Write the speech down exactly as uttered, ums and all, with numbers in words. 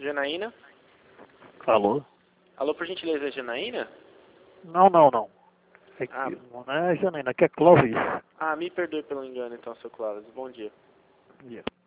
Janaína? Alô? Alô, por gentileza, é Janaína? Não, não, não. É que, Ah. não é Janaína, aqui é Clóvis. Ah, me perdoe pelo engano então, seu Cláudio. Bom dia. Yeah.